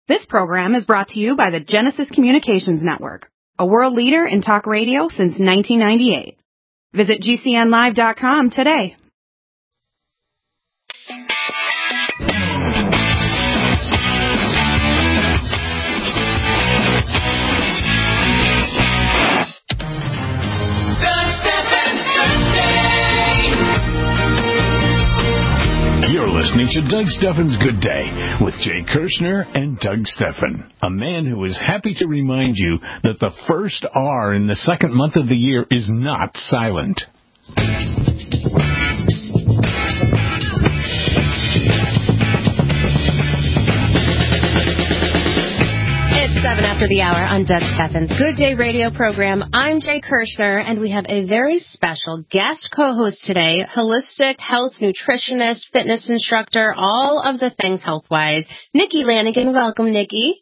This program is brought to you by the Genesis Communications Network, a world leader in talk radio since 1998. Visit GCNlive.com today. You're listening to Doug Stephan's Good Day with Jay Kirshner and Doug Stephan, a man who is happy to remind you that the first R in the second month of the year is not silent. It's 7 after the hour on Doug Stephan's Good Day radio program. I'm Jay Kirshner, and we have a very special guest co-host today, holistic health nutritionist, fitness instructor, all of the things health-wise, Nikki Lanigan. Welcome, Nikki.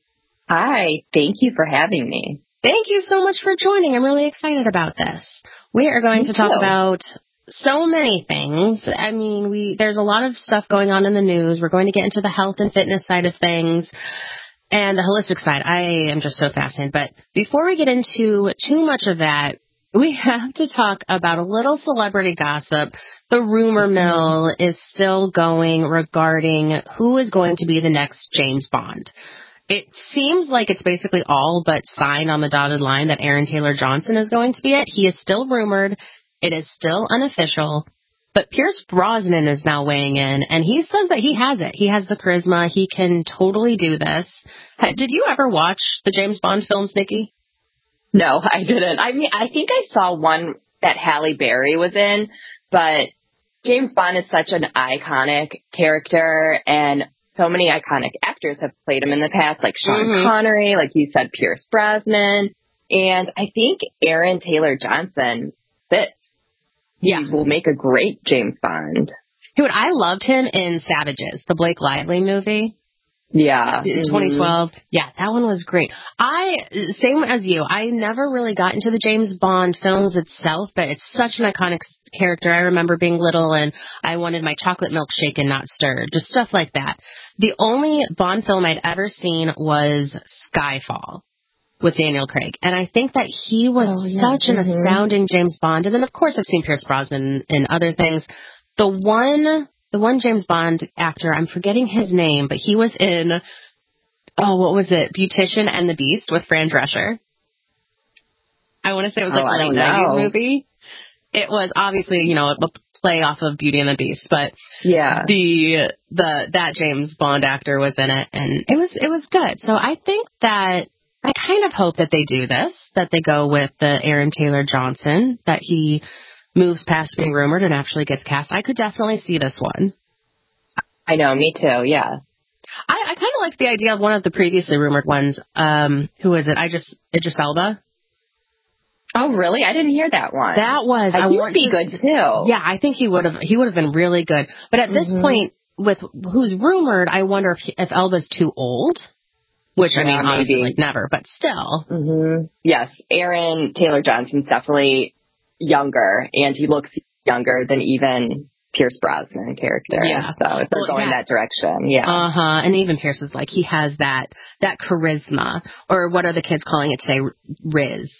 Hi. Thank you for having me. Thank you so much for joining. I'm really excited about this. We are going to talk about so many things. I mean, there's a lot of stuff going on in the news. We're going to get into the health and fitness side of things. And the holistic side, I am just so fascinated. But before we get into too much of that, we have to talk about a little celebrity gossip. The rumor mill is still going regarding who is going to be the next James Bond. It seems like it's basically all but signed on the dotted line that Aaron Taylor Johnson is going to be it. He is still rumored. It is still unofficial. But Pierce Brosnan is now weighing in, and he says that he has it. He has the charisma. He can totally do this. Did you ever watch the James Bond films, Nikki? No, I didn't. I mean, I think I saw one that Halle Berry was in, but James Bond is such an iconic character, and so many iconic actors have played him in the past, like Sean Connery, like you said, Pierce Brosnan, and I think Aaron Taylor Johnson fits. Yeah. He will make a great James Bond. Dude, I loved him in Savages, the Blake Lively movie. Yeah. 2012. Yeah, that one was great. Same as you, I never really got into the James Bond films itself, but it's such an iconic character. I remember being little and I wanted my chocolate milk shaken, not stirred, just stuff like that. The only Bond film I'd ever seen was Skyfall with Daniel Craig. And I think that he was such an astounding James Bond. And then, of course, I've seen Pierce Brosnan in other things. The one James Bond actor, I'm forgetting his name, but he was in, what was it? Beautician and the Beast with Fran Drescher. I want to say it was like a late 90s movie. It was obviously, a play off of Beauty and the Beast, but yeah, that James Bond actor was in it, and it was good. So I think that I kind of hope that they do this, that they go with the Aaron Taylor Johnson, that he moves past being rumored and actually gets cast. I could definitely see this one. I know, me too, yeah. I kind of liked the idea of one of the previously rumored ones. Who is it? Idris Elba. Oh, really? I didn't hear that one. That was. I think he'd be good, too. Yeah, I think he would have been really good. But at this point, with who's rumored, I wonder if Elba's too old. Which, I mean, obviously, like, never, but still. Yes, Aaron Taylor Johnson's definitely younger, and he looks younger than even Pierce Brosnan character. Yeah. So if they're going that direction, yeah. And even Pierce is like, he has that charisma, or what are the kids calling it today? Riz.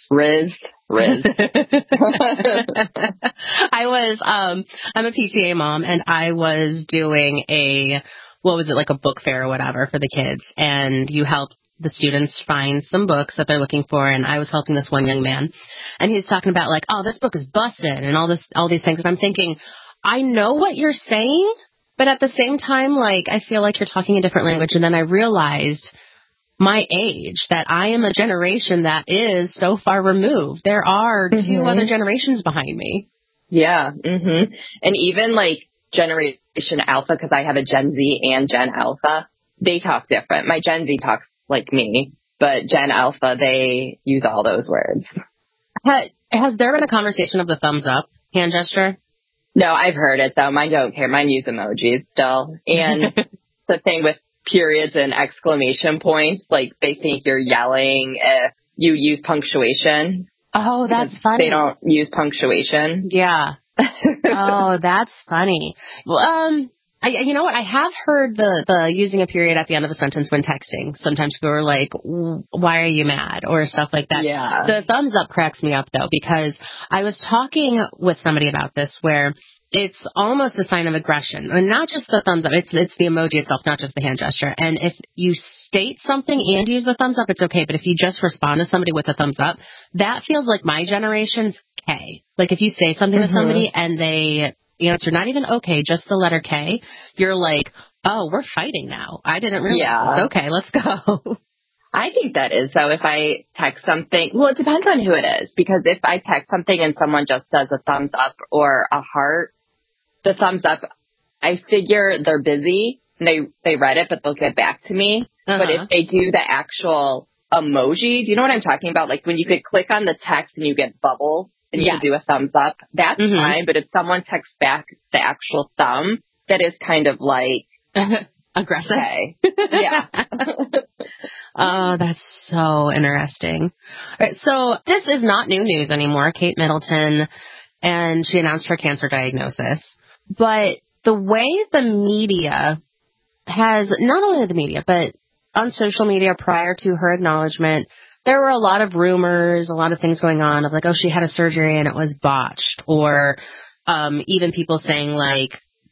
I'm a PTA mom, and I was doing like a book fair or whatever for the kids, and you help the students find some books that they're looking for, and I was helping this one young man, and he's talking about like, oh, this book is busted, and all these things, and I'm thinking, I know what you're saying, but at the same time, like, I feel like you're talking a different language, and then I realized my age, that I am a generation that is so far removed. There are two other generations behind me. Yeah, and even like Generation Alpha, because I have a Gen Z and Gen Alpha, they talk different. My Gen Z talks like me, but Gen Alpha, they use all those words. Has there been a conversation of the thumbs up hand gesture? No, I've heard it, though. Mine don't care. Mine use emojis still. And the thing with periods and exclamation points, like they think you're yelling if you use punctuation. Oh, that's funny. They don't use punctuation. Yeah. Oh, that's funny. Well, You know what? I have heard the using a period at the end of a sentence when texting. Sometimes people are like, why are you mad? Or stuff like that. Yeah. The thumbs up cracks me up, though, because I was talking with somebody about this where it's almost a sign of aggression. And not just the thumbs up. It's the emoji itself, not just the hand gesture. And if you state something and use the thumbs up, it's okay. But if you just respond to somebody with a thumbs up, that feels like my generation's K. Like if you say something to somebody and they answer not even okay, just the letter K, you're like, oh, we're fighting now. I didn't realize this. Okay, let's go. I think that is, though, if I text something, well, it depends on who it is, because if I text something and someone just does a thumbs up or a heart, the thumbs up, I figure they're busy and they read it, but they'll get back to me. But if they do the actual emoji, do you know what I'm talking about? Like when you could click on the text and you get bubbles and you can do a thumbs up, that's fine. But if someone texts back the actual thumb, that is kind of like aggressive. Okay. Yeah. Oh, that's so interesting. All right, so this is not new news anymore. Kate Middleton, and she announced her cancer diagnosis. But the way the media has, not only the media, but on social media prior to her acknowledgement, there were a lot of rumors, a lot of things going on of like, oh, she had a surgery and it was botched. Or even people saying like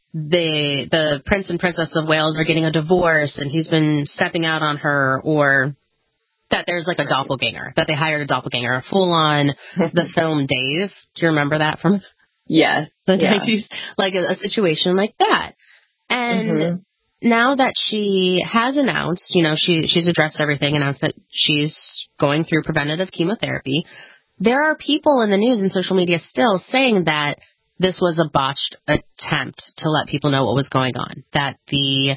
the Prince and Princess of Wales are getting a divorce and he's been stepping out on her, or that there's like a doppelganger, that they hired a doppelganger, a full-on, the film Dave. Do you remember that from? Yes. The 90s? Like a situation like that. And now that she has announced, you know, she's addressed everything, announced that she's going through preventative chemotherapy, there are people in the news and social media still saying that this was a botched attempt to let people know what was going on, that the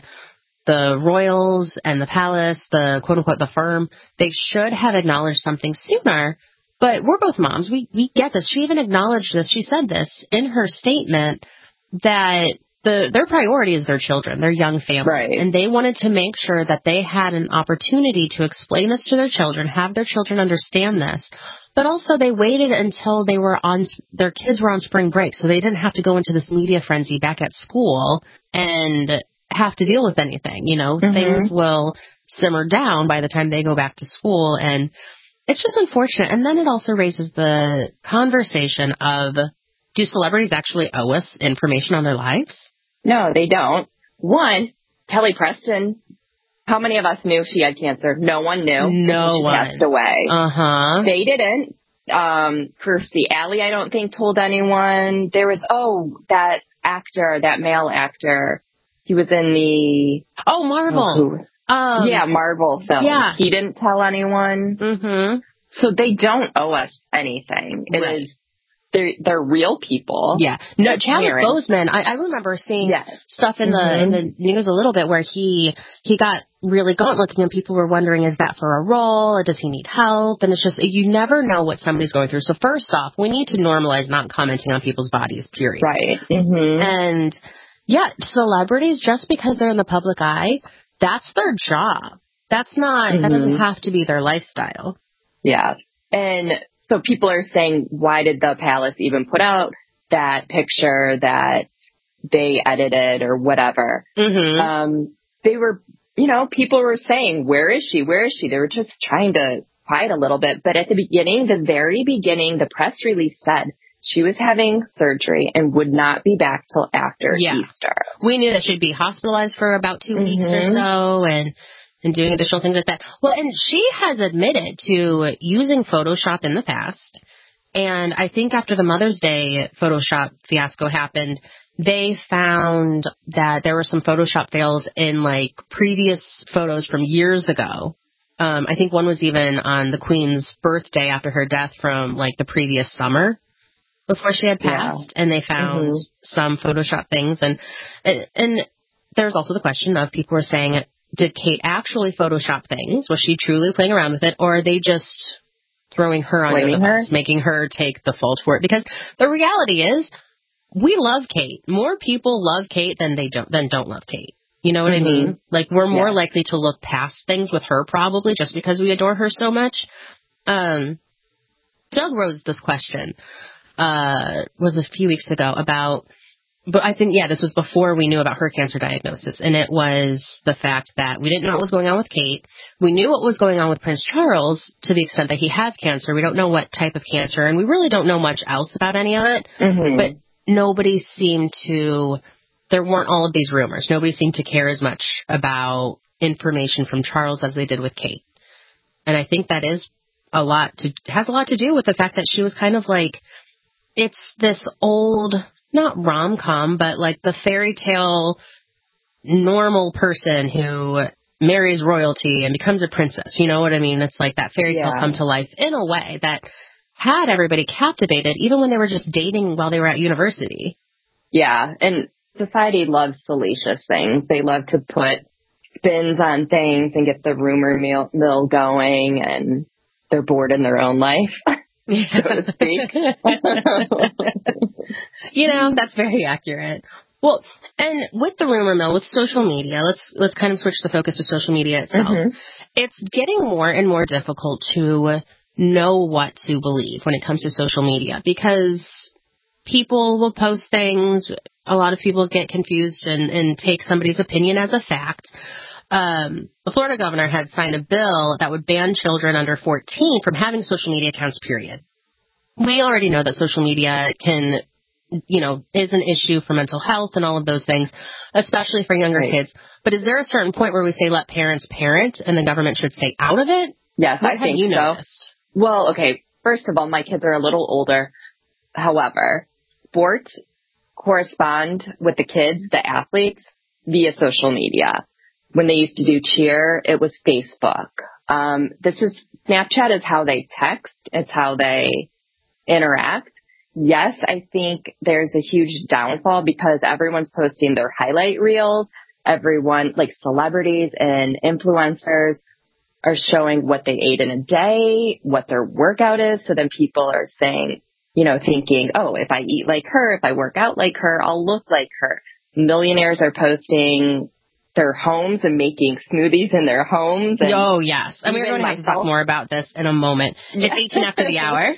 royals and the palace, the quote-unquote the firm, they should have acknowledged something sooner. But we're both moms. We get this. She even acknowledged this. She said this in her statement that their priority is their children, their young family. Right. And they wanted to make sure that they had an opportunity to explain this to their children, have their children understand this. But also they waited until their kids were on spring break, so they didn't have to go into this media frenzy back at school and have to deal with anything. You know, things will simmer down by the time they go back to school. And it's just unfortunate. And then it also raises the conversation of, do celebrities actually owe us information on their lives? No, they don't. One, Kelly Preston, how many of us knew she had cancer? No one knew. No one. She passed away. They didn't. Kirstie Alley, I don't think, told anyone. There was, that actor, that male actor. He was in the... Oh, Marvel. Marvel film. Yeah. He didn't tell anyone. So they don't owe us anything. It is... They're real people. Yeah. No, Chadwick Boseman, I remember seeing stuff in the news a little bit where he got really gaunt looking and people were wondering, is that for a role or does he need help? And it's just, you never know what somebody's going through. So first off, we need to normalize not commenting on people's bodies, period. Right. And celebrities, just because they're in the public eye, that's their job. That's not, that doesn't have to be their lifestyle. Yeah. And so people are saying, why did the palace even put out that picture that they edited or whatever? They were, people were saying, where is she? Where is she? They were just trying to hide a little bit. But at the very beginning, the press release said she was having surgery and would not be back till after Easter. We knew that she'd be hospitalized for about 2 weeks or so and doing additional things like that. Well, and she has admitted to using Photoshop in the past. And I think after the Mother's Day Photoshop fiasco happened, they found that there were some Photoshop fails in like previous photos from years ago. I think one was even on the Queen's birthday after her death from like the previous summer before she had passed. And they found some Photoshop things. And there's also the question of people were saying, did Kate actually Photoshop things? Was she truly playing around with it? Or are they just throwing her under the bus, making her take the fault for it? Because the reality is, we love Kate. More people love Kate than don't love Kate. You know what I mean? Like, we're more likely to look past things with her probably just because we adore her so much. Doug rose this question, was a few weeks ago about But I think, this was before we knew about her cancer diagnosis. And it was the fact that we didn't know what was going on with Kate. We knew what was going on with Prince Charles to the extent that he has cancer. We don't know what type of cancer, and we really don't know much else about any of it. Mm-hmm. But nobody seemed to, there weren't all of these rumors. Nobody seemed to care as much about information from Charles as they did with Kate. And I think that has a lot to do with the fact that she was kind of like, it's this old, not rom-com, but like the fairy tale normal person who marries royalty and becomes a princess. You know what I mean? It's like that fairy tale come to life in a way that had everybody captivated, even when they were just dating while they were at university. Yeah, and society loves salacious things. They love to put spins on things and get the rumor mill going, and they're bored in their own life. So to speak. That's very accurate. Well, and with the rumor mill, with social media, let's kind of switch the focus to social media itself. Mm-hmm. It's getting more and more difficult to know what to believe when it comes to social media, because people will post things. A lot of people get confused and take somebody's opinion as a fact. The Florida governor had signed a bill that would ban children under 14 from having social media accounts, period. We already know that social media is an issue for mental health and all of those things, especially for younger kids. But is there a certain point where we say let parents parent and the government should stay out of it? Yes, I think so. Noticed? Well, okay, first of all, my kids are a little older. However, sports correspond with the kids, the athletes, via social media. When they used to do cheer, it was Facebook. Snapchat is how they text. It's how they interact. Yes, I think there's a huge downfall because everyone's posting their highlight reels. Everyone, like celebrities and influencers, are showing what they ate in a day, what their workout is. So then people are saying, thinking, oh, if I eat like her, if I work out like her, I'll look like her. Millionaires are posting their homes and making smoothies in their homes. And oh, yes. And we're going to have to talk more about this in a moment. It's 18 after the hour.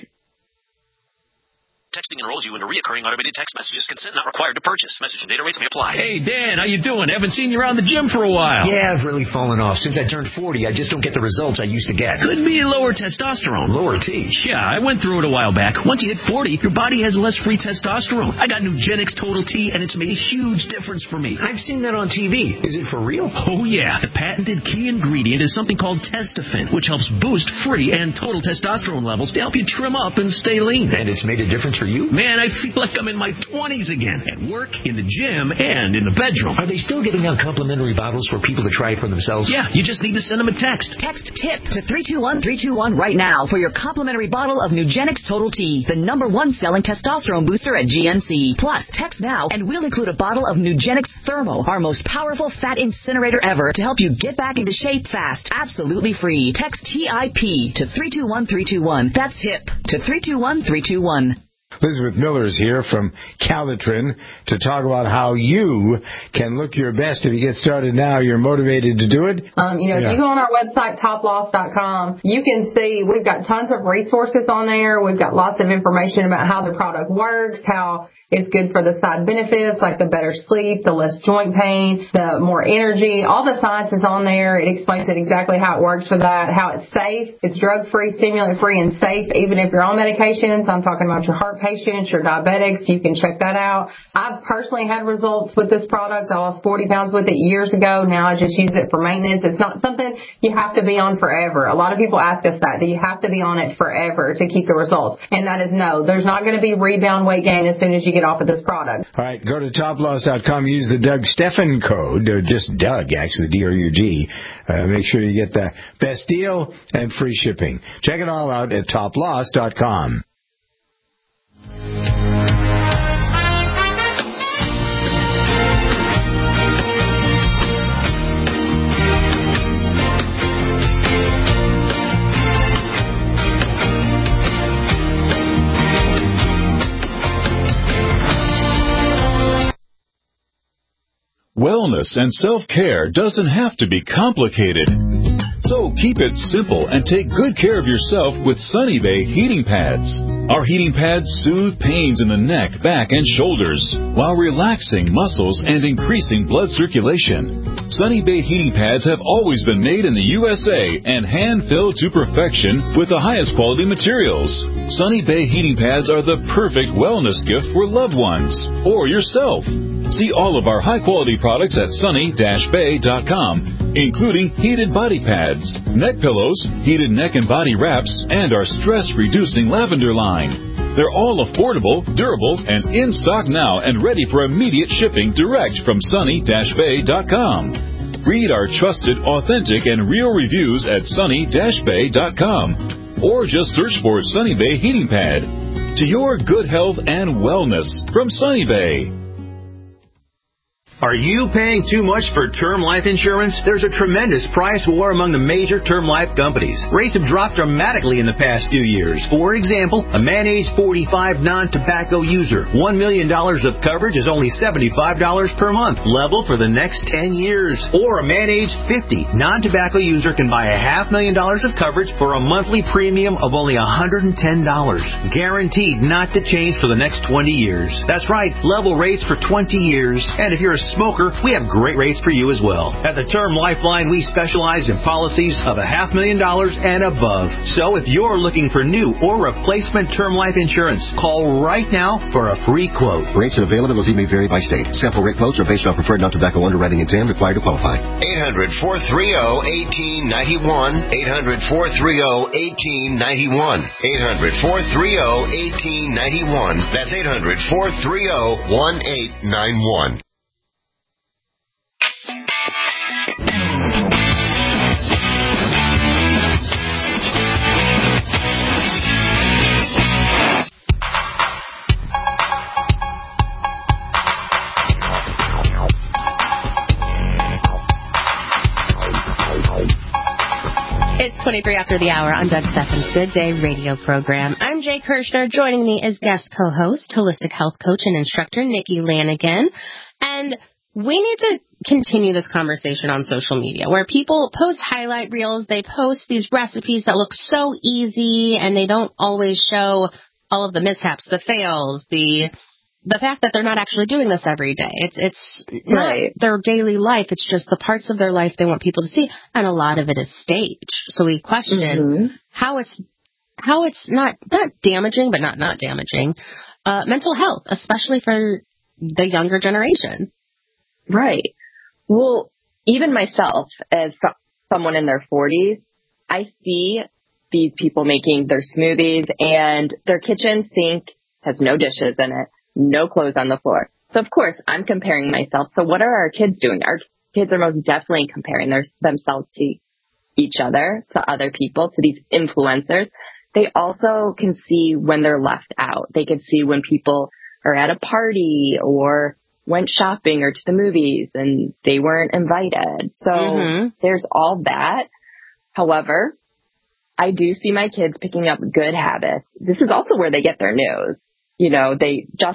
Texting enrolls you into reoccurring automated text messages. Consent not required to purchase. Message and data rates may apply. Hey, Dan, how you doing? Haven't seen you around the gym for a while. Yeah, I've really fallen off. Since I turned 40, I just don't get the results I used to get. Could be lower testosterone. Lower T? Yeah, I went through it a while back. Once you hit 40, your body has less free testosterone. I got Nugenix Total T, and it's made a huge difference for me. I've seen that on TV. Is it for real? Oh, yeah. The patented key ingredient is something called Testofen, which helps boost free and total testosterone levels to help you trim up and stay lean. And it's made a difference for you? Man, I feel like I'm in my 20s again, at work, in the gym, and in the bedroom. Are they still giving out complimentary bottles for people to try it for themselves? Yeah, you just need to send them a text. Text TIP to 321-321 right now for your complimentary bottle of Nugenix Total T, the #1 selling testosterone booster at GNC. Plus, text now and we'll include a bottle of Nugenix Thermo, our most powerful fat incinerator ever, to help you get back into shape fast, absolutely free. Text TIP to 321-321. That's TIP to 321-321. Elizabeth Miller is here from Calitrin to talk about how you can look your best. If you get started now, you're motivated to do it. If you go on our website, toploss.com, you can see we've got tons of resources on there. We've got lots of information about how the product works, how it's good for the side benefits, like the better sleep, the less joint pain, the more energy. All the science is on there. It explains exactly how it works for that, how it's safe. It's drug-free, stimulant-free, and safe, even if you're on medications. I'm talking about your heart patients, your diabetics. You can check that out. I've personally had results with this product. I lost 40 pounds with it years ago. Now I just use it for maintenance. It's not something you have to be on forever. A lot of people ask us that. Do you have to be on it forever to keep the results? And that is no. There's not going to be rebound weight gain as soon as you get off of this product. All right, go to toploss.com. Use the Doug Steffen code, or just Doug, actually, D-O-U-G. Make sure you get the best deal and free shipping. Check it all out at toploss.com. Wellness and self-care doesn't have to be complicated. So Keep it simple and take good care of yourself with Sunny Bay heating pads. Our heating pads soothe pains in the neck, back, and shoulders while relaxing muscles and increasing blood circulation. Sunny Bay heating pads have always been made in the USA and hand-filled to perfection with the highest quality materials. Sunny Bay heating pads are the perfect wellness gift for loved ones or yourself. See all of our high-quality products at sunny-bay.com, including heated body pads, neck pillows, heated neck and body wraps, and our stress-reducing lavender line. They're all affordable, durable, and in stock now and ready for immediate shipping direct from sunny-bay.com. Read our trusted, authentic, and real reviews at sunny-bay.com or just search for Sunny Bay Heating Pad. To your good health and wellness from Sunny Bay. Are you paying too much for term life insurance? There's a tremendous price war among the major term life companies. Rates have dropped dramatically in the past few years. For example, a man age 45 non-tobacco user, $1 million of coverage is only $75 per month, level for the next 10 years. Or a man age 50 non-tobacco user can buy $500,000 of coverage for a monthly premium of only $110, guaranteed not to change for the next 20 years. That's right, level rates for 20 years. And if you're a smoker, we have great rates for you as well. At the Term Lifeline, we specialize in policies of $500,000 and above. So if you're looking for new or replacement term life insurance, call right now for a free quote. Rates and availability may vary by state. Sample rate quotes are based on preferred non-tobacco underwriting exam required to qualify. 800-430-1891. 800-430-1891. 800-430-1891. That's 800-430-1891. It's 23 after the hour on Doug Stephan's Good Day radio program. I'm Jay Kirshner. Joining me is guest co-host, holistic health coach and instructor Nikki Lanigan. And we need to continue this conversation on social media where people post highlight reels. They post these recipes that look so easy and they don't always show all of the mishaps, the fails, the fact that they're not actually doing this every day. It's not their daily life. It's just the parts of their life they want people to see. And a lot of it is staged. So we question how it's not damaging, but not damaging, mental health, especially for the younger generation. Right. Well, even myself, as someone in their 40s, I see these people making their smoothies and their kitchen sink has no dishes in it, no clothes on the floor. So, of course, I'm comparing myself. So what are our kids doing? Our kids are most definitely comparing themselves to each other, to other people, to these influencers. They also can see when they're left out. They can see when people are at a party or went shopping or to the movies and they weren't invited. So there's all that. However, I do see my kids picking up good habits. This is also where they get their news. You know, they just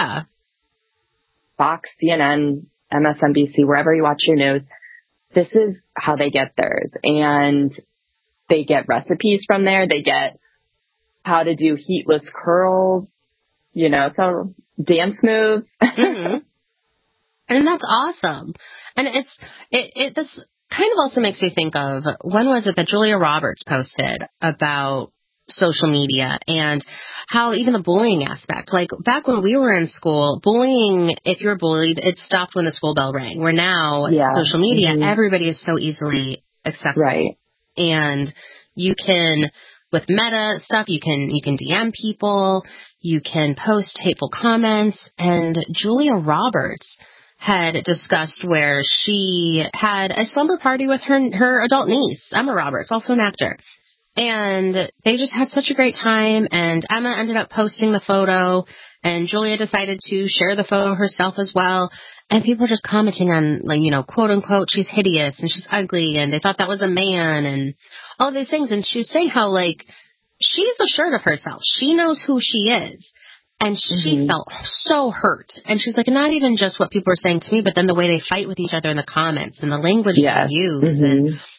Fox, CNN, MSNBC, wherever you watch your news, this is how they get theirs. And they get recipes from there. They get how to do heatless curls, you know, so dance moves. And that's awesome. And this kind of also makes me think of, when was it that Julia Roberts posted about social media and how even the bullying aspect, like back when we were in school, bullying, if you're bullied, it stopped when the school bell rang. Where now, social media, everybody is so easily accessible. Right. And you can, with Meta stuff, you can DM people, you can post hateful comments, and Julia Roberts had discussed where she had a slumber party with her adult niece, Emma Roberts, also an actor. And they just had such a great time, and Emma ended up posting the photo, and Julia decided to share the photo herself as well. And people were just commenting on, like, you know, quote unquote, she's hideous and she's ugly, and they thought that was a man and all these things. And she was saying how, like, she's assured of herself. She knows who she is. And she felt so hurt. And she's like, not even just what people are saying to me, but then the way they fight with each other in the comments and the language they use. And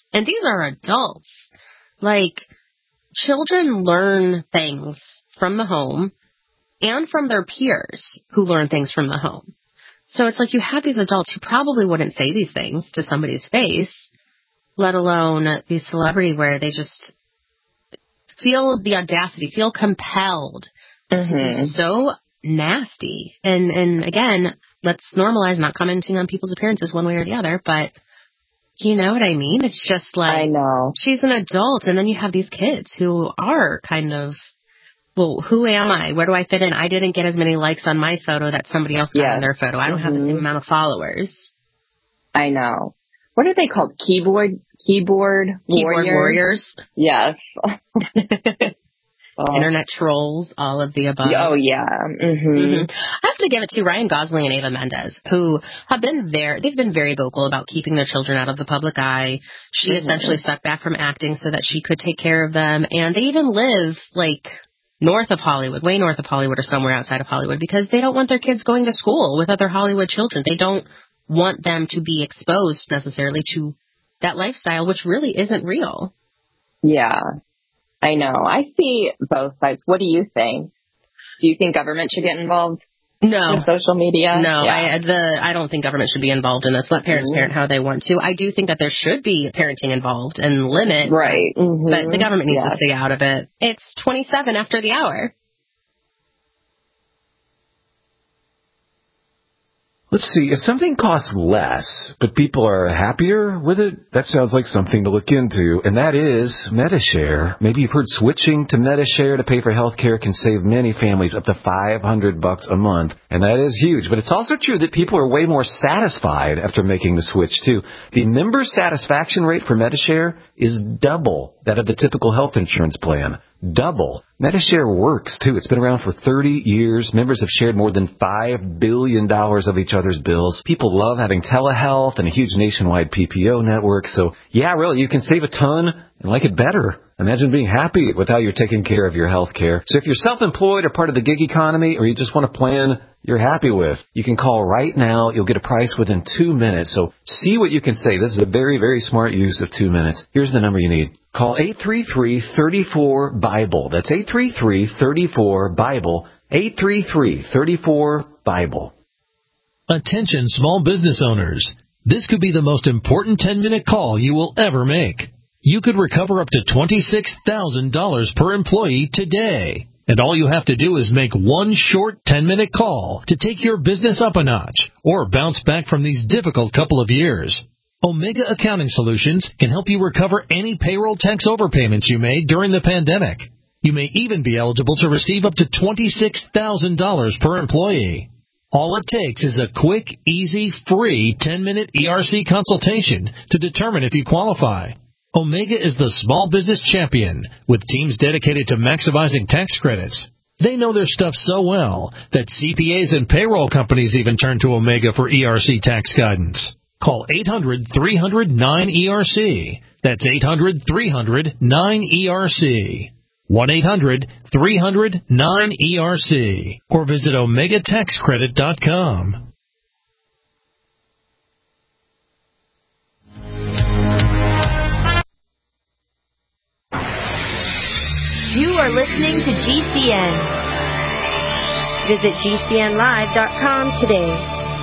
And these are adults. Like, children learn things from the home and from their peers who learn things from the home. So it's like you have these adults who probably wouldn't say these things to somebody's face, let alone these celebrity where they just feel the audacity, feel compelled to be so nasty. And again, let's normalize not commenting on people's appearances one way or the other, but you know what I mean? It's just like, I know. She's an adult, and then you have these kids who are kind of, well, who am I? Where do I fit in? I didn't get as many likes on my photo that somebody else got on their photo. I don't have the same amount of followers. I know. What are they called? Keyboard warriors? Yes. Internet trolls, all of the above. Oh, yeah. I have to give it to Ryan Gosling and Eva Mendes, who have been they've been very vocal about keeping their children out of the public eye. She essentially stepped back from acting so that she could take care of them. And they even live, like, north of Hollywood, way north of Hollywood or somewhere outside of Hollywood, because they don't want their kids going to school with other Hollywood children. They don't want them to be exposed necessarily to that lifestyle, which really isn't real. Yeah. I know. I see both sides. What do you think? Do you think government should get involved? No. With social media? No, yeah. I don't think government should be involved in this. Let parents parent how they want to. I do think that there should be parenting involved and limit. Right. But the government needs to stay out of it. It's 27 after the hour. Let's see, if something costs less, but people are happier with it, that sounds like something to look into, and that is Medi-Share. Maybe you've heard switching to Medi-Share to pay for health care can save many families up to $500 a month, and that is huge. But it's also true that people are way more satisfied after making the switch, too. The member satisfaction rate for Medi-Share is double that of the typical health insurance plan. Double. Medi-Share works, too. It's been around for 30 years. Members have shared more than $5 billion of each other's bills. People love having telehealth and a huge nationwide PPO network. So, yeah, really, you can save a ton and like it better. Imagine being happy with how you're taking care of your health care. So if you're self-employed or part of the gig economy, or you just want a plan you're happy with, you can call right now. You'll get a price within 2 minutes. So see what you can save. This is a very, very smart use of 2 minutes. Here's the number you need. Call 833-34-BIBLE. That's 833-34-BIBLE. 833-34-BIBLE. Attention small business owners. This could be the most important 10-minute call you will ever make. You could recover up to $26,000 per employee today. And all you have to do is make one short 10-minute call to take your business up a notch or bounce back from these difficult couple of years. Omega Accounting Solutions can help you recover any payroll tax overpayments you made during the pandemic. You may even be eligible to receive up to $26,000 per employee. All it takes is a quick, easy, free 10-minute ERC consultation to determine if you qualify. Omega is the small business champion with teams dedicated to maximizing tax credits. They know their stuff so well that CPAs and payroll companies even turn to Omega for ERC tax guidance. Call 800-300-9ERC. That's 800-300-9ERC. 1-800-300-9ERC. Or visit OmegaTaxCredit.com. You are listening to GCN. Visit GCNlive.com today.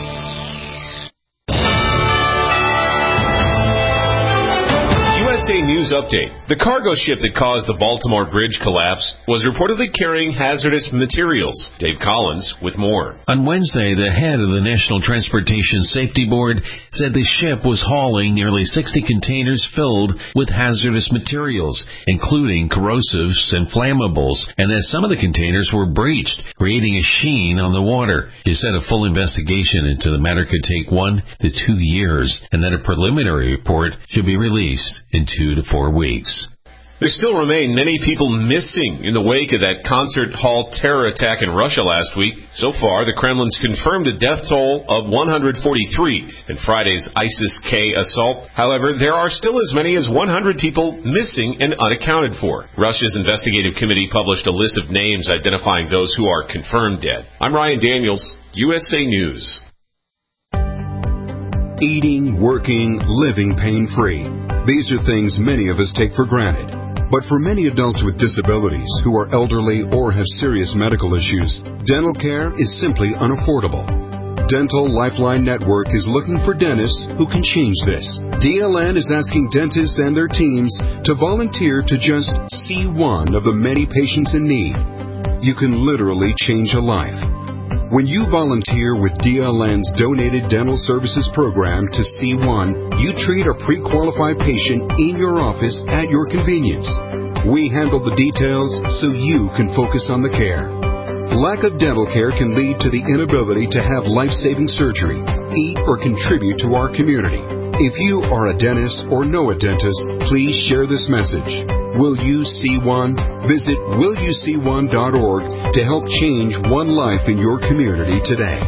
USA News Update. The cargo ship that caused the Baltimore Bridge collapse was reportedly carrying hazardous materials. Dave Collins with more. On Wednesday, the head of the National Transportation Safety Board said the ship was hauling nearly 60 containers filled with hazardous materials, including corrosives and flammables, and that some of the containers were breached, creating a sheen on the water. He said a full investigation into the matter could take 1 to 2 years, and that a preliminary report should be released in 2 to 4 weeks. There still remain many people missing in the wake of that concert hall terror attack in Russia last week. So far, the Kremlin's confirmed a death toll of 143 in Friday's ISIS-K assault. However, there are still as many as 100 people missing and unaccounted for. Russia's investigative committee published a list of names identifying those who are confirmed dead. I'm Ryan Daniels, USA News. Eating, working, living pain-free. These are things many of us take for granted. But for many adults with disabilities who are elderly or have serious medical issues, dental care is simply unaffordable. Dental Lifeline Network is looking for dentists who can change this. DLN is asking dentists and their teams to volunteer to just see one of the many patients in need. You can literally change a life. When you volunteer with DLN's Donated Dental Services Program to C1, you treat a pre-qualified patient in your office at your convenience. We handle the details so you can focus on the care. Lack of dental care can lead to the inability to have life-saving surgery, eat, or contribute to our community. If you are a dentist or know a dentist, please share this message. Will You See One? Visit willyouseeone.org to help change one life in your community today.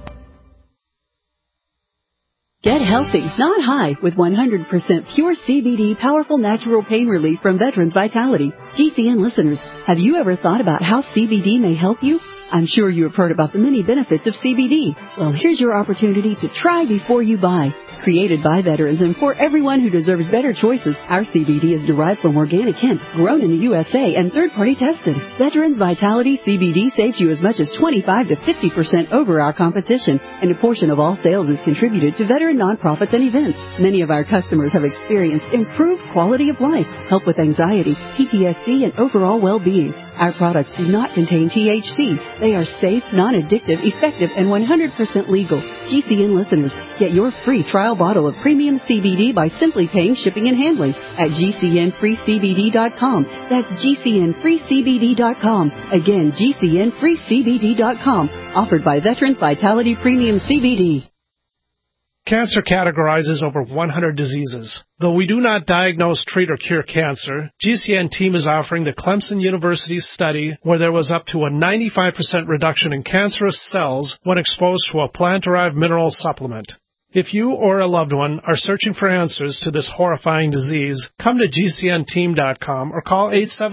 Get healthy, not high, with 100% pure CBD powerful natural pain relief from Veterans Vitality. GCN listeners, have you ever thought about how CBD may help you? I'm sure you have heard about the many benefits of CBD. Well, here's your opportunity to try before you buy. Created by veterans and for everyone who deserves better choices, our CBD is derived from organic hemp, grown in the USA, and third-party tested. Veterans Vitality CBD saves you as much as 25 to 50% over our competition, and a portion of all sales is contributed to veteran nonprofits and events. Many of our customers have experienced improved quality of life, help with anxiety, PTSD, and overall well-being. Our products do not contain THC. They are safe, non-addictive, effective, and 100% legal. GCN listeners, get your free trial bottle of premium CBD by simply paying shipping and handling at GCNFreeCBD.com. That's GCNFreeCBD.com. Again, GCNFreeCBD.com. Offered by Veterans Vitality Premium CBD. Cancer categorizes over 100 diseases. Though we do not diagnose, treat, or cure cancer, GCN team is offering the Clemson University study where there was up to a 95% reduction in cancerous cells when exposed to a plant-derived mineral supplement. If you or a loved one are searching for answers to this horrifying disease, come to GCNteam.com or call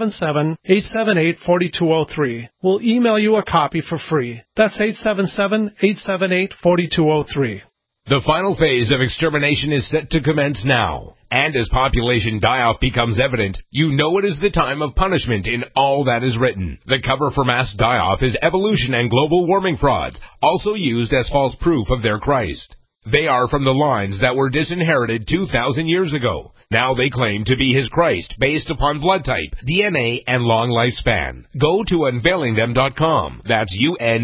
877-878-4203. We'll email you a copy for free. That's 877-878-4203. The final phase of extermination is set to commence now. And as population die-off becomes evident, you know it is the time of punishment in all that is written. The cover for mass die-off is evolution and global warming frauds, also used as false proof of their Christ. They are from the lines that were disinherited 2,000 years ago. Now they claim to be his Christ based upon blood type, DNA, and long lifespan. Go to unveilingthem.com. That's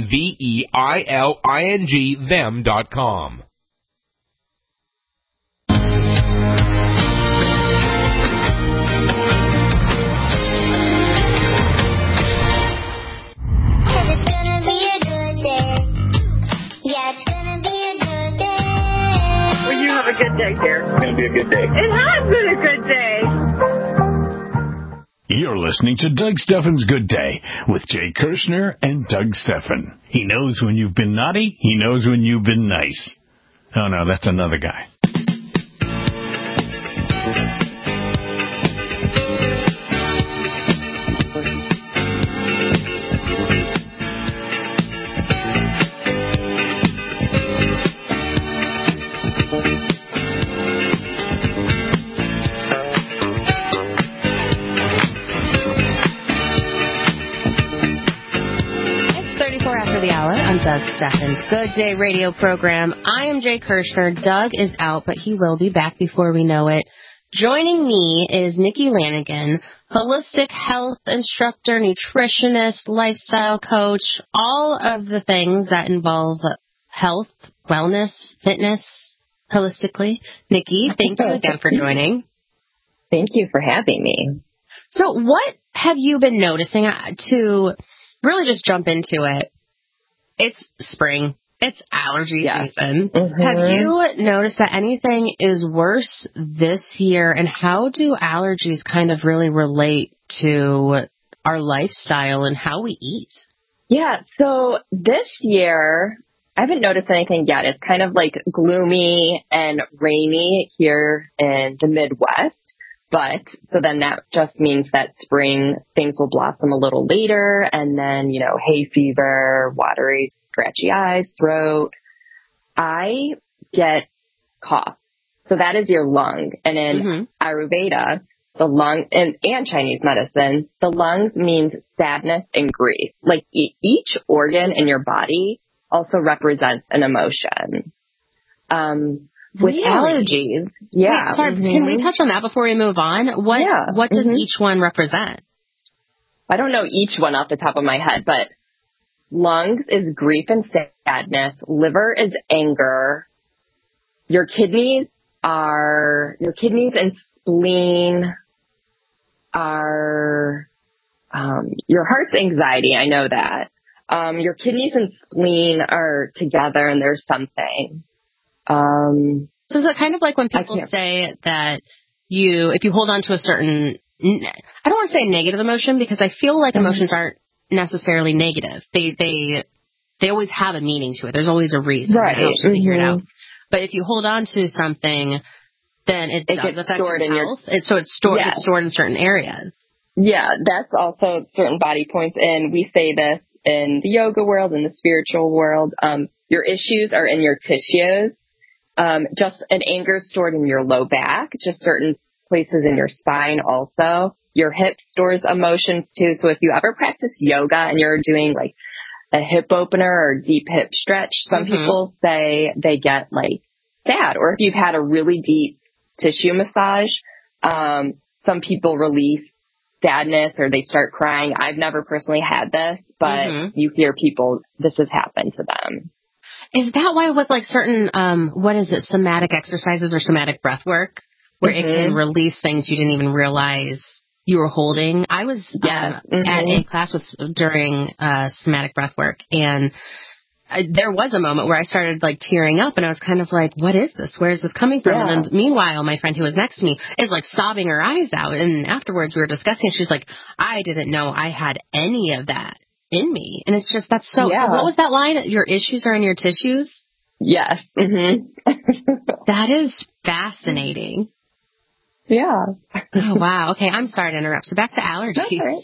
UNVEILING them.com. A good day here. It's going to be a good day. It has been a good day. You're listening to Doug Steffen's Good Day with Jay Kirshner and Doug Steffen. He knows when you've been naughty. He knows when you've been nice. Oh, no, that's another guy. On Doug Steffen's Good Day radio program. I am Jay Kirshner. Doug is out, but he will be back before we know it. Joining me is Nikki Lanigan, holistic health instructor, nutritionist, lifestyle coach, all of the things that involve health, wellness, fitness, holistically. Nikki, thank you again for joining. Thank you for having me. So what have you been noticing to really just jump into it? It's spring. It's allergy season. Mm-hmm. Have you noticed that anything is worse this year? And how do allergies kind of really relate to our lifestyle and how we eat? Yeah, so this year, I haven't noticed anything yet. It's kind of like gloomy and rainy here in the Midwest. But so then that just means that spring things will blossom a little later, and then, you know, hay fever, watery, scratchy eyes, throat. I get cough. So that is your lung. And in Ayurveda, the lung, and Chinese medicine, the lungs means sadness and grief. Like each organ in your body also represents an emotion. With allergies, Wait, sorry, can we touch on that before we move on? What does each one represent? I don't know each one off the top of my head, but lungs is grief and sadness. Liver is anger. Your kidneys and spleen are, your heart's anxiety. I know that. Your kidneys and spleen are together and there's something. So is it kind of like when people say that if you hold on to a certain, I don't want to say a negative emotion because I feel like emotions aren't necessarily negative. They always have a meaning to it. There's always a reason. Right. To figure it out. But if you hold on to something, then it does affect stored your health. It's stored in certain areas. Yeah, that's also certain body points. And we say this in the yoga world, in the spiritual world. Your issues are in your tissues. Just an anger stored in your low back, just certain places in your spine also. Your hip stores emotions too. So if you ever practice yoga and you're doing like a hip opener or deep hip stretch, some people say they get like sad. Or if you've had a really deep tissue massage, some people release sadness or they start crying. I've never personally had this, but you hear people, this has happened to them. Is that why with like certain, somatic exercises or somatic breath work, where it can release things you didn't even realize you were holding? I was at a class during somatic breath work, and there was a moment where I started like tearing up, and I was kind of like, what is this? Where is this coming from? And then meanwhile, my friend who was next to me is like sobbing her eyes out, and afterwards we were discussing, she's like, I didn't know I had any of that in me. And it's just, that's so, what was that line? Your issues are in your tissues? Yes. That is fascinating. Yeah. Oh, wow. Okay, I'm sorry to interrupt. So back to allergies.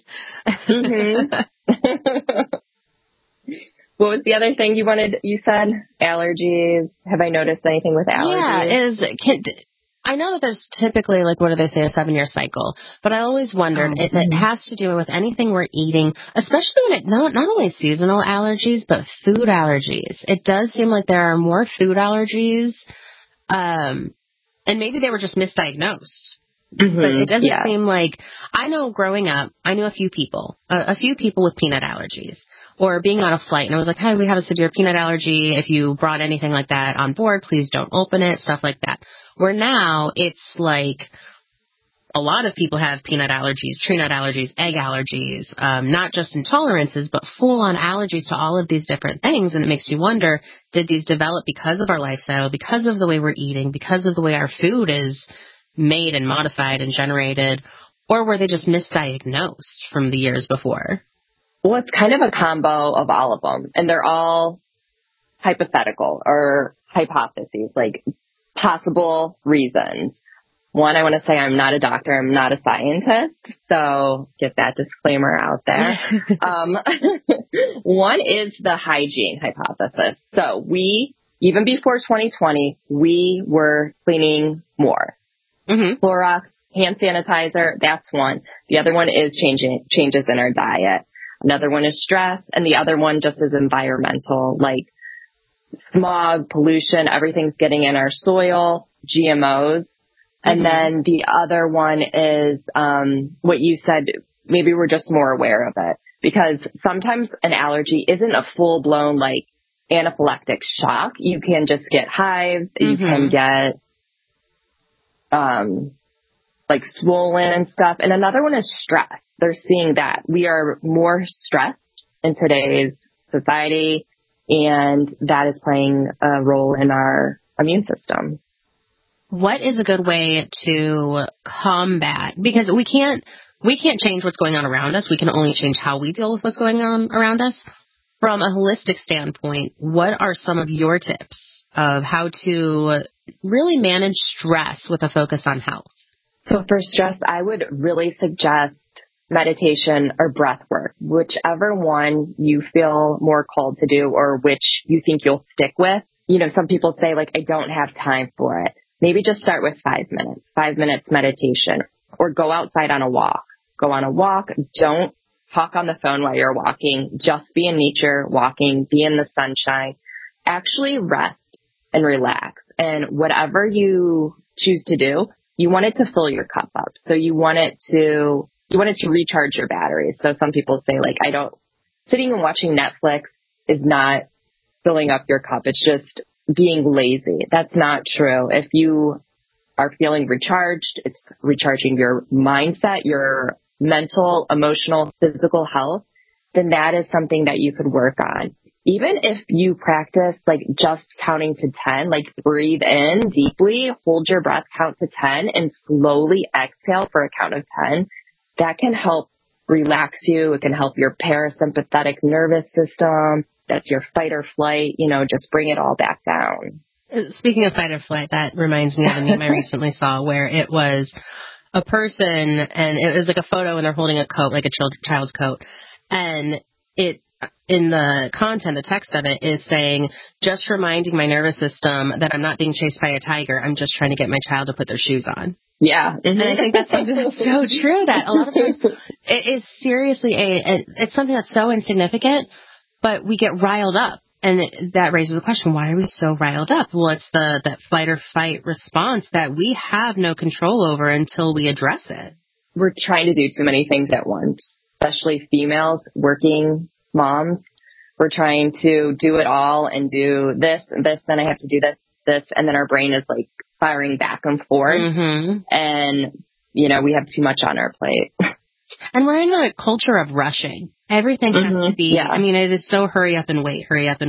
What was the other thing you said? Allergies. Have I noticed anything with allergies? Yeah, I know that there's typically, like, what do they say, a 7-year cycle, but I always wondered if it has to do with anything we're eating, especially when not only seasonal allergies, but food allergies. It does seem like there are more food allergies, and maybe they were just misdiagnosed. But it doesn't seem like, I know growing up, I knew a few people with peanut allergies. Or being on a flight, and I was like, hey, we have a severe peanut allergy. If you brought anything like that on board, please don't open it, stuff like that. Where now, it's like a lot of people have peanut allergies, tree nut allergies, egg allergies, not just intolerances, but full-on allergies to all of these different things. And it makes you wonder, did these develop because of our lifestyle, because of the way we're eating, because of the way our food is made and modified and generated, or were they just misdiagnosed from the years before? Well, it's kind of a combo of all of them, and they're all hypothetical or hypotheses, like possible reasons. One, I want to say I'm not a doctor. I'm not a scientist, so get that disclaimer out there. One is the hygiene hypothesis. So even before 2020, we were cleaning more. Clorox, hand sanitizer, that's one. The other one is changes in our diet. Another one is stress, and the other one just is environmental, like smog, pollution, everything's getting in our soil, GMOs. And then the other one is what you said, maybe we're just more aware of it. Because sometimes an allergy isn't a full-blown, like, anaphylactic shock. You can just get hives, you can get, like, swollen and stuff. And another one is stress. They're seeing that we are more stressed in today's society, and that is playing a role in our immune system. What is a good way to combat? Because we can't change what's going on around us. We can only change how we deal with what's going on around us. From a holistic standpoint, what are some of your tips of how to really manage stress with a focus on health? So for stress, I would really suggest meditation or breath work, whichever one you feel more called to do or which you think you'll stick with. You know, some people say, like, I don't have time for it. maybe just start with 5 minutes meditation, or go outside on a walk. Go on a walk. Don't talk on the phone while you're walking. Just be in nature, walking, be in the sunshine. Actually rest and relax. And whatever you choose to do, you want it to fill your cup up. So you want it to recharge your batteries. So some people say, like, sitting and watching Netflix is not filling up your cup. It's just being lazy. That's not true. If you are feeling recharged, it's recharging your mindset, your mental, emotional, physical health, then that is something that you could work on. Even if you practice like just counting to 10, like breathe in deeply, hold your breath, count to 10, and slowly exhale for a count of 10, that can help relax you. It can help your parasympathetic nervous system. That's your fight or flight, just bring it all back down. Speaking of fight or flight, that reminds me of a meme I recently saw where it was a person and it was like a photo and they're holding a coat, like a child's coat. And it, in the content, the text of it is saying, just reminding my nervous system that I'm not being chased by a tiger. I'm just trying to get my child to put their shoes on. Yeah. And I think that's something that's so true that a lot of times it is seriously it's something that's so insignificant, but we get riled up. And that raises the question, why are we so riled up? Well, it's that flight or fight response that we have no control over until we address it. We're trying to do too many things at once, especially females, working moms. We're trying to do it all and do this and this, then I have to do this, and then our brain is like firing back and forth. Mm-hmm. And, we have too much on our plate. And we're in a culture of rushing. Everything has to be, it is so hurry up and wait.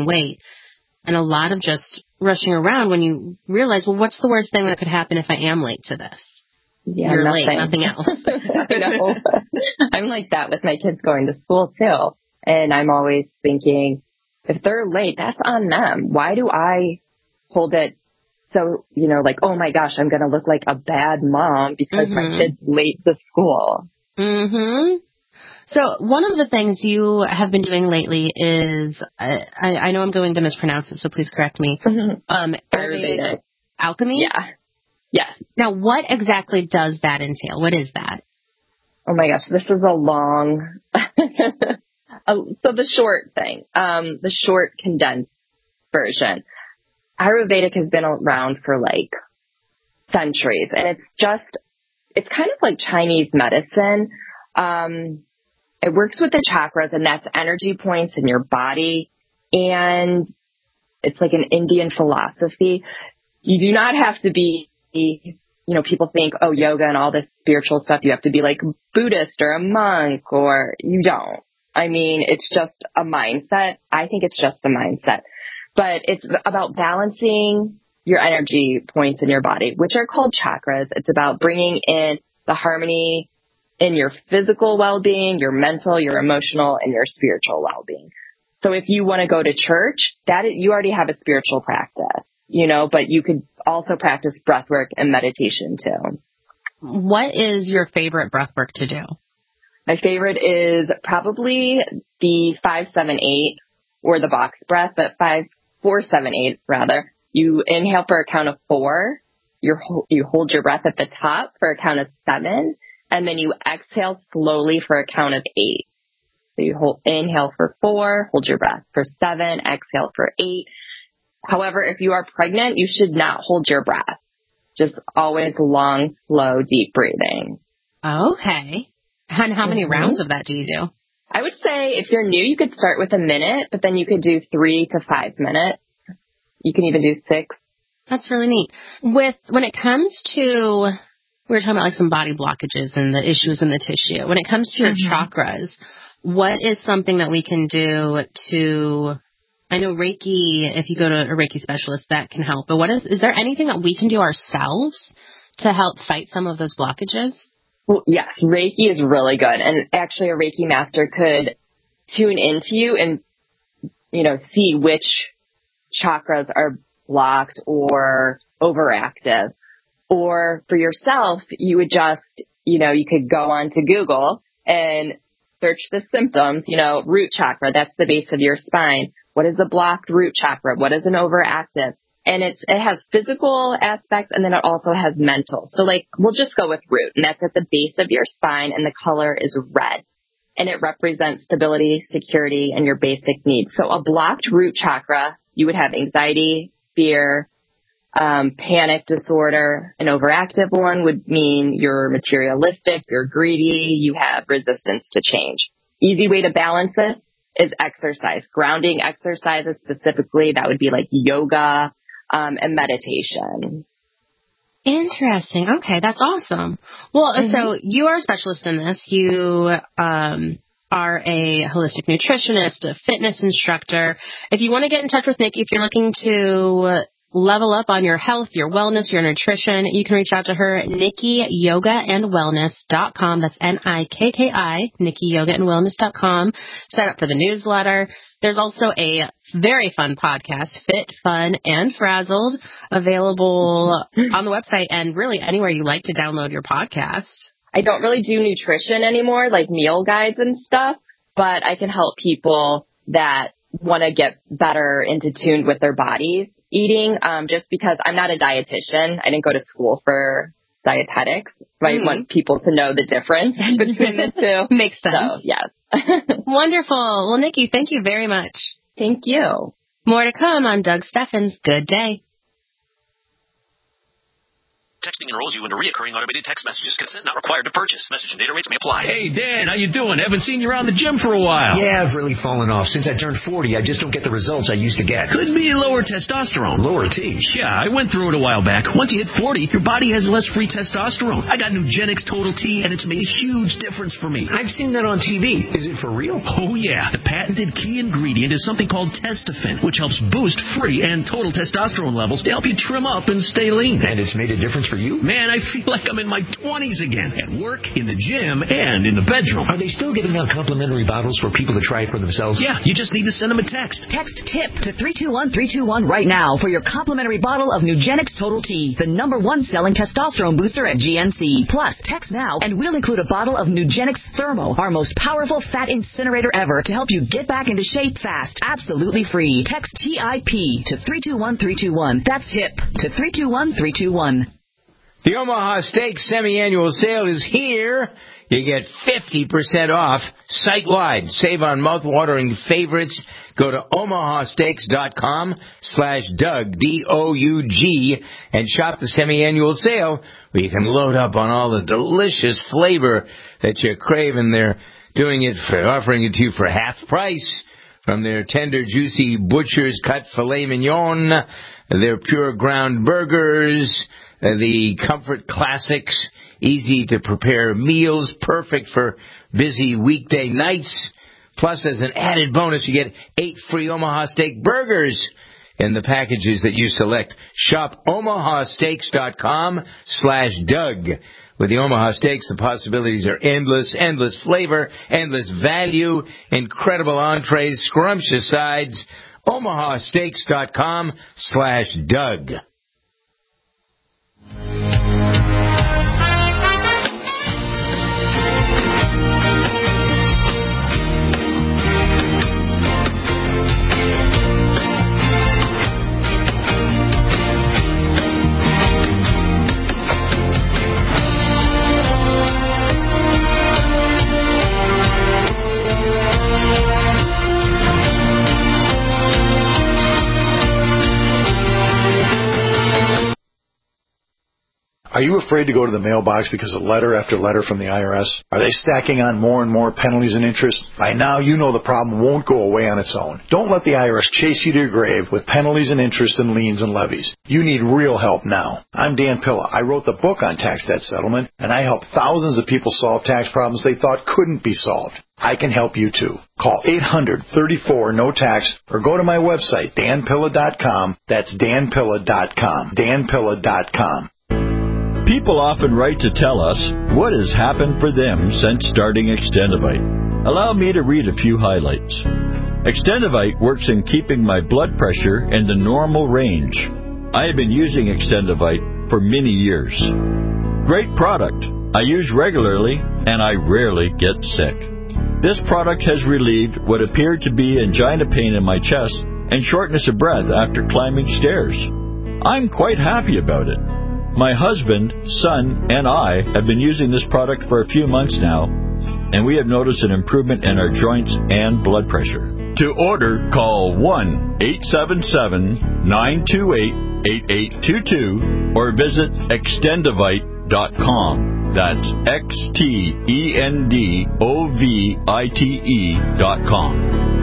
And a lot of just rushing around when you realize, well, what's the worst thing that could happen if I am late to this? Yeah, You're late, nothing else. I know. I'm like that with my kids going to school too. And I'm always thinking, if they're late, that's on them. Why do I hold it so, like, oh my gosh, I'm going to look like a bad mom because my kid's late to school. Mm-hmm. So one of the things you have been doing lately is, I know I'm going to mispronounce it, so please correct me. Ayurvedic alchemy? Yeah. Yes. Now, what exactly does that entail? What is that? Oh my gosh, this is a long, so the short thing, the short condensed version. Ayurvedic has been around for like centuries, and it's kind of like Chinese medicine. It works with the chakras, and that's energy points in your body. And it's like an Indian philosophy. You do not have to be, people think, oh, yoga and all this spiritual stuff, you have to be like Buddhist or a monk, or you don't. It's just a mindset. I think it's just a mindset. But it's about balancing your energy points in your body, which are called chakras. It's about bringing in the harmony in your physical well-being, your mental, your emotional, and your spiritual well-being. So if you want to go to church, you already have a spiritual practice, but you could also practice breath work and meditation too. What is your favorite breath work to do? My favorite is probably the 5-7-8 or the box breath, but 4-7-8 rather. You inhale for a count of 4. You hold your breath at the top for a count of 7. And then you exhale slowly for a count of 8. So you inhale for 4, hold your breath for 7, exhale for 8. However, if you are pregnant, you should not hold your breath. Just always long, slow, deep breathing. Okay. And how many rounds of that do you do? I would say if you're new, you could start with a minute, but then you could do 3 to 5 minutes. You can even do 6. That's really neat. When it comes to, we were talking about like some body blockages and the issues in the tissue. When it comes to your chakras, what is something that we can do to, I know Reiki, if you go to a Reiki specialist, that can help. But is there anything that we can do ourselves to help fight some of those blockages? Well, yes, Reiki is really good. And actually a Reiki master could tune into you and, see which chakras are blocked or overactive. Or for yourself, you would just, you could go on to Google and search the symptoms, root chakra, that's the base of your spine. What is a blocked root chakra? What is an overactive? And it has physical aspects, and then it also has mental. So like, we'll just go with root, and that's at the base of your spine, and the color is red. And it represents stability, security, and your basic needs. So a blocked root chakra, you would have anxiety, fear, panic disorder. An overactive one would mean you're materialistic, you're greedy, you have resistance to change. Easy way to balance it is exercise. Grounding exercises specifically, that would be like yoga, and meditation. Interesting. Okay, that's awesome. Well, so you are a specialist in this. You are a holistic nutritionist, a fitness instructor. If you want to get in touch with Nikki, if you're looking to level up on your health, your wellness, your nutrition, you can reach out to her at NikkiYogaandWellness.com. That's NIKKI, NikkiYogaandWellness.com. Sign up for the newsletter. There's also a very fun podcast, Fit, Fun, and Frazzled, available on the website and really anywhere you like to download your podcast. I don't really do nutrition anymore, like meal guides and stuff, but I can help people that want to get better into tune with their bodies eating, just because I'm not a dietitian. I didn't go to school for dietetics, but I want people to know the difference between the two. Makes sense. So, yes. Wonderful. Well, Nikki, thank you very much. Thank you. More to come on Doug Steffens' Good Day. Texting enrolls you into reoccurring automated text messages. Consent not required to purchase. Message and data rates may apply. Hey, Dan, how you doing? Haven't seen you around the gym for a while. Yeah, I've really fallen off. Since I turned 40, I just don't get the results I used to get. Could be lower testosterone. Lower T. Yeah, I went through it a while back. Once you hit 40, your body has less free testosterone. I got Nugenix Total T, and it's made a huge difference for me. I've seen that on TV. Is it for real? Oh, yeah. The patented key ingredient is something called Testofen, which helps boost free and total testosterone levels to help you trim up and stay lean. And it's made a difference for you? Man, I feel like I'm in my 20s again, at work, in the gym, and in the bedroom. Are they still giving out complimentary bottles for people to try it for themselves? Yeah, you just need to send them a text. Text TIP to 321-321 right now for your complimentary bottle of Nugenix Total T, the #1 selling testosterone booster at GNC. Plus, text now and we'll include a bottle of Nugenix Thermo, our most powerful fat incinerator ever, to help you get back into shape fast. Absolutely free. Text TIP to 321-321. That's TIP to 321-321. The Omaha Steaks semi-annual sale is here. You get 50% off site-wide. Save on mouth-watering favorites. Go to omahasteaks.com/Doug, D-O-U-G, and shop the semi-annual sale where you can load up on all the delicious flavor that you crave, and they're offering it to you for half price. From their tender, juicy butcher's cut filet mignon, their pure ground burgers, the Comfort Classics, easy-to-prepare meals, perfect for busy weekday nights. Plus, as an added bonus, you get 8 free Omaha Steak burgers in the packages that you select. Shop omahasteaks.com/Doug. With the Omaha Steaks, the possibilities are endless. Endless flavor, endless value, incredible entrees, scrumptious sides. omahasteaks.com/Doug. Are you afraid to go to the mailbox because of letter after letter from the IRS? Are they stacking on more and more penalties and interest? By now, you know the problem won't go away on its own. Don't let the IRS chase you to your grave with penalties and interest and liens and levies. You need real help now. I'm Dan Pilla. I wrote the book on tax debt settlement, and I help thousands of people solve tax problems they thought couldn't be solved. I can help you too. Call 800-34-NO-TAX or go to my website, danpilla.com. That's danpilla.com. danpilla.com. People often write to tell us what has happened for them since starting Extendivite. Allow me to read a few highlights. Extendivite works in keeping my blood pressure in the normal range. I have been using Extendivite for many years. Great product. I use regularly and I rarely get sick. This product has relieved what appeared to be angina pain in my chest and shortness of breath after climbing stairs. I'm quite happy about it. My husband, son, and I have been using this product for a few months now, and we have noticed an improvement in our joints and blood pressure. To order, call 1-877-928-8822 or visit Extendovite.com. That's Extendovite.com.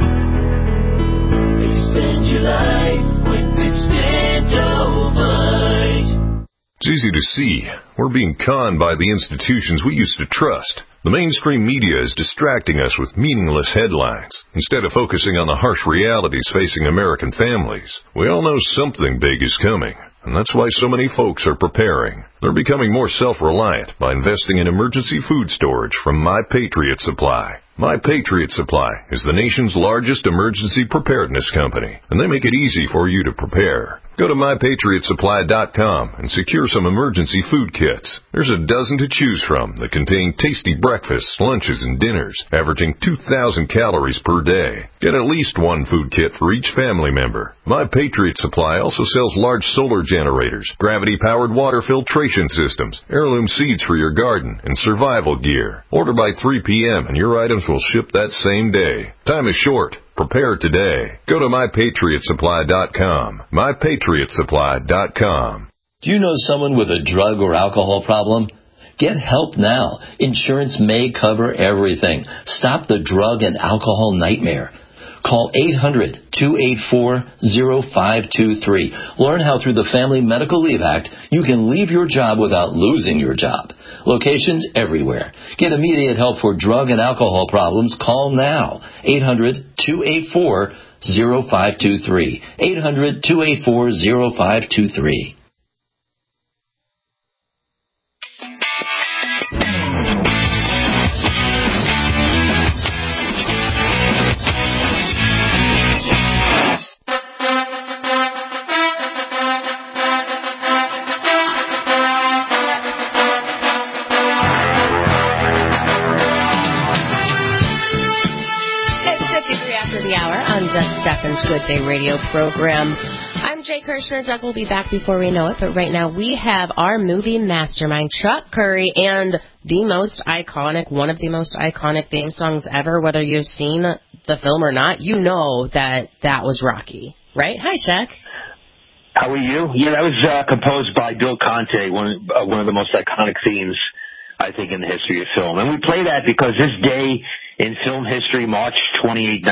Extend your life with Extendovite. It's easy to see. We're being conned by the institutions we used to trust. The mainstream media is distracting us with meaningless headlines instead of focusing on the harsh realities facing American families. We all know something big is coming, and that's why so many folks are preparing. They're becoming more self-reliant by investing in emergency food storage from My Patriot Supply. My Patriot Supply is the nation's largest emergency preparedness company, and they make it easy for you to prepare. Go to MyPatriotSupply.com and secure some emergency food kits. There's a dozen to choose from that contain tasty breakfasts, lunches, and dinners, averaging 2,000 calories per day. Get at least one food kit for each family member. My Patriot Supply also sells large solar generators, gravity-powered water filtration systems, heirloom seeds for your garden, and survival gear. Order by 3 p.m. and your items will ship that same day. Time is short. Prepare today. Go to MyPatriotSupply.com. MyPatriotSupply.com. Do you know someone with a drug or alcohol problem? Get help now. Insurance may cover everything. Stop the drug and alcohol nightmare. Call 800-284-0523. Learn how through the Family Medical Leave Act you can leave your job without losing your job. Locations everywhere. Get immediate help for drug and alcohol problems. Call now. 800-284-0523. 800-284-0523. Doug Steffen's Good Day radio program. I'm Jay Kirshner. Doug will be back before we know it, but right now we have our movie mastermind, Chuck Curry, and one of the most iconic theme songs ever, whether you've seen the film or not, you know that was Rocky, right? Hi, Chuck. How are you? Yeah, that was composed by Bill Conte, one of the most iconic themes, I think, in the history of film. And we play that because this day in film history, March 28,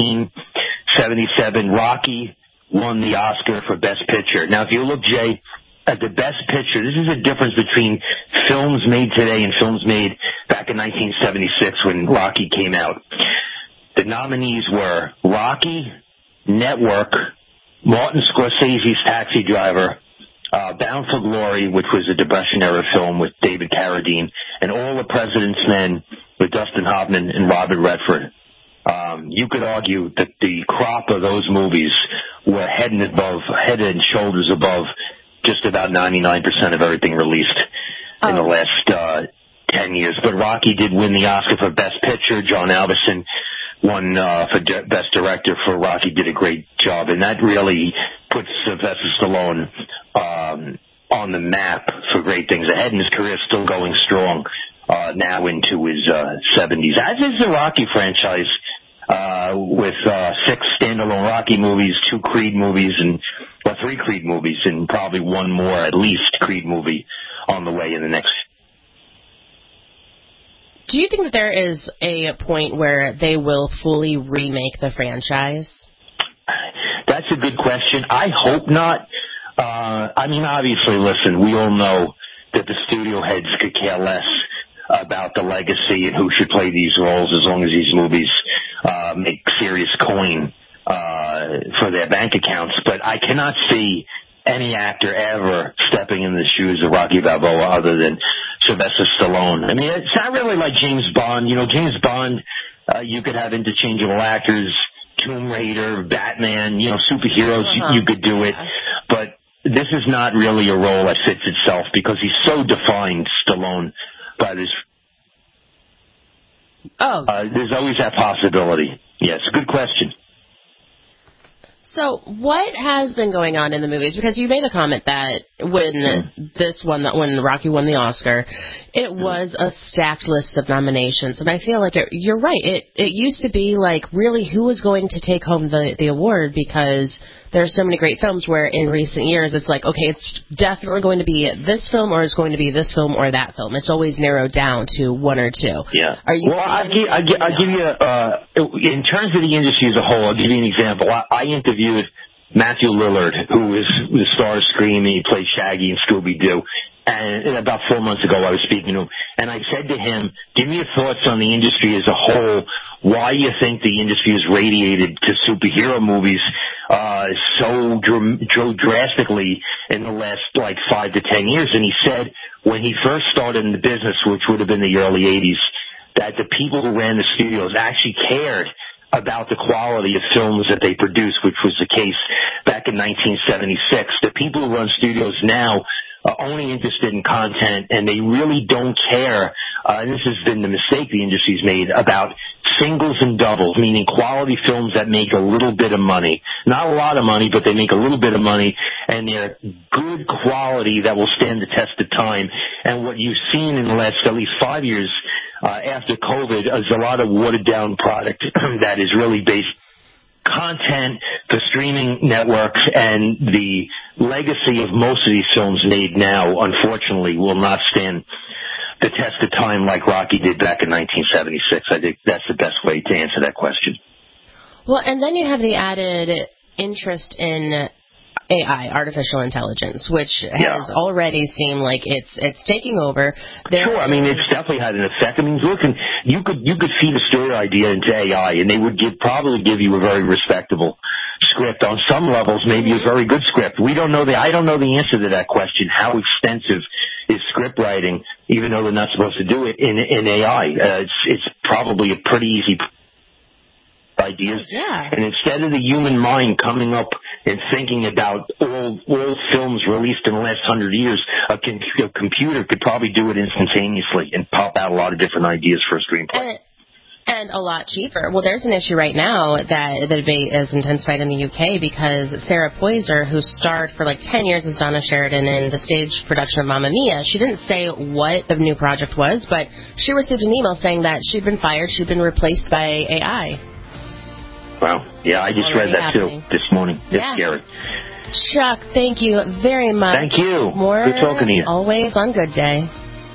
1977, Rocky won the Oscar for Best Picture. Now, if you look, Jay, at the Best Picture, this is a difference between films made today and films made back in 1976 when Rocky came out. The nominees were Rocky, Network, Martin Scorsese's Taxi Driver, Bound for Glory, which was a Depression-era film with David Carradine, and All the President's Men with Dustin Hoffman and Robert Redford. You could argue that the crop of those movies were head and shoulders above just about 99% of everything released in the last 10 years. But Rocky did win the Oscar for Best Picture. John Alverson won for Best Director for Rocky, did a great job. And that really puts Sylvester Stallone on the map for great things ahead, and his career is still going strong now into his 70s. As is the Rocky franchise, with 6 standalone Rocky movies, 2 Creed movies, and 3 Creed movies, and probably one more, at least, Creed movie on the way in the next. Do you think that there is a point where they will fully remake the franchise? That's a good question. I hope not. Obviously, listen, we all know that the studio heads could care less about the legacy and who should play these roles as long as these movies make serious coin for their bank accounts. But I cannot see any actor ever stepping in the shoes of Rocky Balboa other than Sylvester Stallone. I mean, it's not really like James Bond. James Bond, you could have interchangeable actors, Tomb Raider, Batman, superheroes, you could do it. But this is not really a role that fits itself because he's so defined, Stallone, by this. There's always that possibility. Yes, good question. So what has been going on in the movies? Because you made a comment that when Rocky won the Oscar, it was a stacked list of nominations. And I feel like you're right. It used to be like really who was going to take home the award, because there are so many great films where in recent years it's like, okay, it's definitely going to be this film or it's going to be this film or that film. It's always narrowed down to one or two. Yeah. I'll give you, in terms of the industry as a whole, I'll give you an example. I interviewed Matthew Lillard, who is the star of Scream. He played Shaggy in Scooby-Doo. And about 4 months ago, I was speaking to him, and I said to him, give me your thoughts on the industry as a whole, why you think the industry is radiated to superhero movies so drastically in the last, 5 to 10 years. And he said when he first started in the business, which would have been the early 80s, that the people who ran the studios actually cared about the quality of films that they produced, which was the case back in 1976. The people who run studios now are only interested in content, and they really don't care, and this has been the mistake the industry's made, about singles and doubles, meaning quality films that make a little bit of money. Not a lot of money, but they make a little bit of money, and they're good quality that will stand the test of time. And what you've seen in the last at least 5 years after COVID is a lot of watered-down product that is really based content for streaming networks, and the legacy of most of these films made now, unfortunately, will not stand the test of time like Rocky did back in 1976. I think that's the best way to answer that question. Well, and then you have the added interest in AI, artificial intelligence, which has already seemed like it's taking over. Sure, I mean, it's definitely had an effect. I mean, look, you could feed a story idea into AI, and they would probably give you a very respectable script. On some levels, maybe a very good script. I don't know the answer to that question. How extensive is script writing, even though they're not supposed to do it in AI? It's probably a pretty easy ideas. Yeah. And instead of the human mind coming up and thinking about all films released in the last 100 years, a computer could probably do it instantaneously and pop out a lot of different ideas for a screenplay. And a lot cheaper. Well, there's an issue right now that the debate is intensified in the UK because Sarah Poyser, who starred for 10 years as Donna Sheridan in the stage production of Mamma Mia, she didn't say what the new project was, but she received an email saying that she'd been fired, she'd been replaced by AI. Wow. Yeah, I just read that too this morning. It's scary. Chuck, thank you very much. Thank you. More good talking to you. Always on Good Day.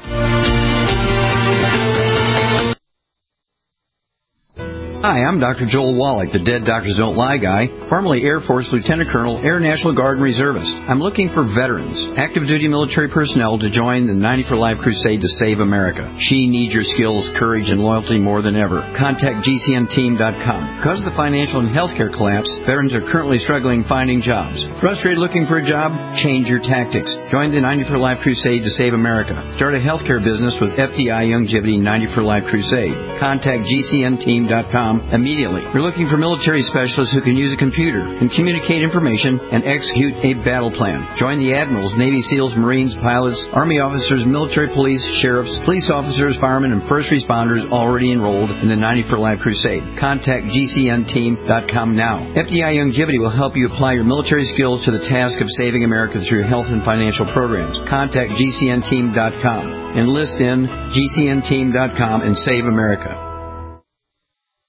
Hi, I'm Dr. Joel Wallach, the Dead Doctors Don't Lie guy, formerly Air Force Lieutenant Colonel, Air National Guard and Reservist. I'm looking for veterans, active duty military personnel to join the 90 for Life crusade to save America. She needs your skills, courage, and loyalty more than ever. Contact GCNteam.com. Because of the financial and healthcare collapse, veterans are currently struggling finding jobs. Frustrated looking for a job? Change your tactics. Join the 90 for Life crusade to save America. Start a healthcare business with FDI Youngevity 90 for Life crusade. Contact GCNteam.com immediately. We're looking for military specialists who can use a computer and communicate information and execute a battle plan. Join the admirals, Navy SEALs, Marines, pilots, Army officers, military police, sheriffs, police officers, firemen, and first responders already enrolled in the 90 for Life crusade. Contact GCNteam.com now. FDI Youngevity will help you apply your military skills to the task of saving America through health and financial programs. Contact GCNteam.com. Enlist in GCNteam.com and save America.